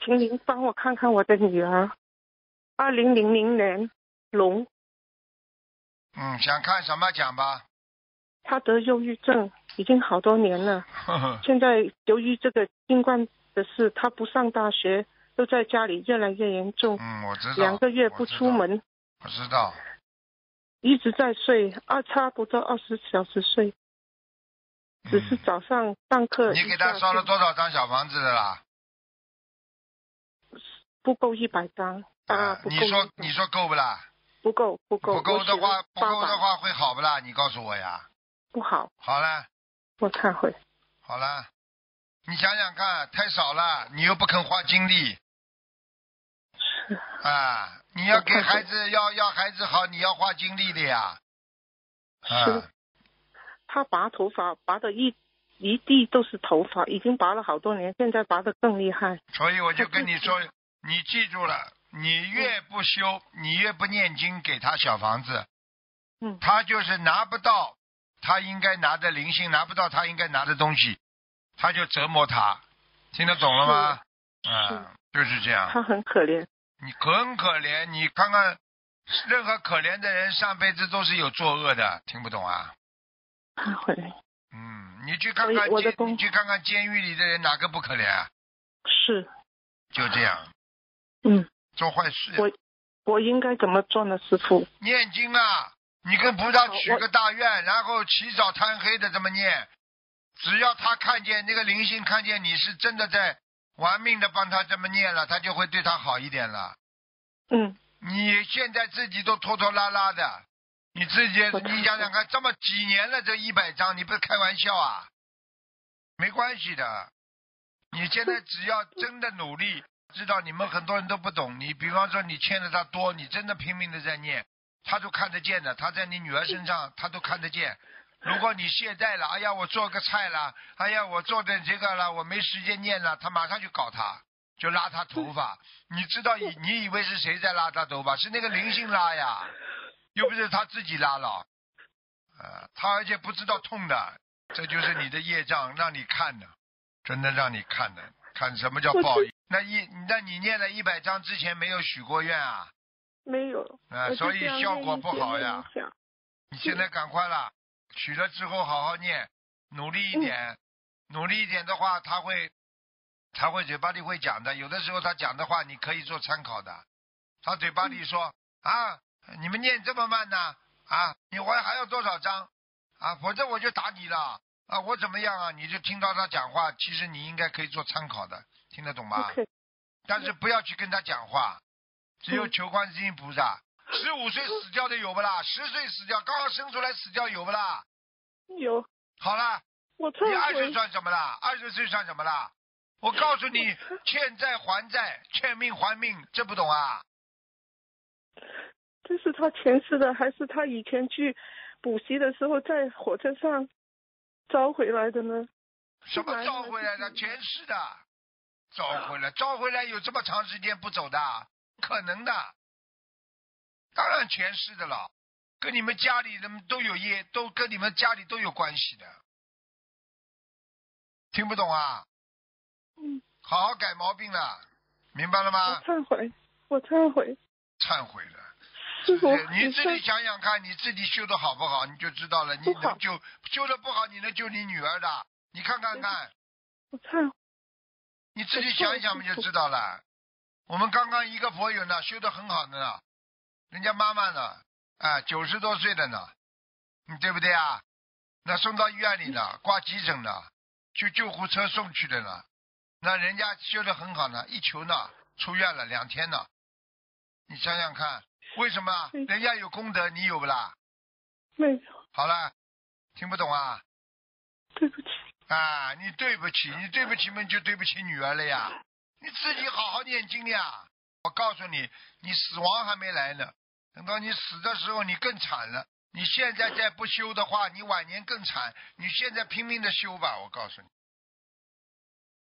请您帮我看看我的女儿，2000年龙， 想看什么讲吧。 她得忧郁症已经好多年了， 呵呵， 现在由于这个新冠的事，她不上大学，都在家里越来越严重， 我知道。 2个月不出门， 我知道。 一直在睡，差不多20小时睡，只是早上上课。 你给他烧了多少张小房子的啦？ 不够100张啊！不够你说够不啦？ 不够。 不够的话会好不啦？你告诉我呀。 不好。 好了。 我忏悔。 好了，你想想看，太少了，你又不肯花精力。 是。 啊，你要给孩子要孩子好，你要花精力的呀。 是。他拔头发拔的一地都是头发，已经拔了好多年，现在拔得更厉害。 所以我就跟你说，你记住了，你越不修，你越不念经给他小房子，他就是拿不到他应该拿的灵性，拿不到他应该拿的东西，他就折磨他，听得懂了吗？就是这样。 他很可怜。 你很可怜，你看看，任何可怜的人上辈子都是有作恶的，听不懂啊？ 忏悔。 你去看看你去看看监狱里的人，哪个不可怜啊？ 是。 就这样。做坏事。 我应该怎么做呢，师父？ 念经啊，你跟菩萨许个大愿，然后起早贪黑的这么念，只要他看见那个灵性看见你是真的在玩命的帮他这么念了，他就会对他好一点了。你现在自己都拖拖拉拉的，你自己你想想看，这么几年了，这100张你不是开玩笑啊？没关系的，你现在只要真的努力，知道你们很多人都不懂，你比方说你欠的他多，你真的拼命的在念，他都看得见的，他在你女儿身上他都看得见。如果你懈怠了，哎呀我做个菜了，哎呀我做点这个了，我没时间念了，他马上就搞他，就拉他头发。你知道你以为是谁在拉他头发？是那个灵性拉呀，又不是他自己拉了。他而且不知道痛的，这就是你的业障，让你看的，真的让你看的，看什么叫报应。那你念了100章之前没有许过愿啊？ 没有。 所以效果不好呀。你现在赶快了，许了之后好好念，努力一点，努力一点的话，他会嘴巴里会讲的，有的时候他讲的话你可以做参考的。他嘴巴里说你们念这么慢呢？你还要多少章否则我就打你了我怎么样啊？你就听到他讲话，其实你应该可以做参考的，听得懂吗？但是不要去跟他讲话，只有求观世音菩萨。15岁死掉的有不啦？10岁死掉，刚好生出来死掉有不啦？ 有。 好了， 你 20算什么啦？20岁算什么啦？我告诉你，欠债还债，欠命还命，这不懂啊？ 这是他前世的，还是他以前去补习的时候在火车上招回来的呢？ 什么招回来的？前世的。招回来有这么长时间不走的？可能的。当然前世的了，跟你们家里人都有业，都跟你们家里都有关系的。听不懂啊？好好改毛病了，明白了吗？ 我忏悔。 忏悔了。 师父， 你自己想想看，你自己修的好不好，你就知道了。你能救，修的不好，你能救你女儿的？你看看看。 我忏悔。 你自己想一想，不就知道了？我们刚刚一个佛友呢，修的很好的呢，人家妈妈呢，90多岁的呢，对不对啊？那送到医院里呢，挂急诊呢，去救护车送去的呢，那人家修的很好呢，一求呢，出院了2天呢。你想想看，为什么？人家有功德，你有不啦？ 没有。 好了，听不懂啊？ 对不起。 你对不起嘛，就对不起女儿了呀。你自己好好念经呀。我告诉你，你死亡还没来呢，等到你死的时候你更惨了。你现在再不修的话，你晚年更惨。你现在拼命的修吧，我告诉你。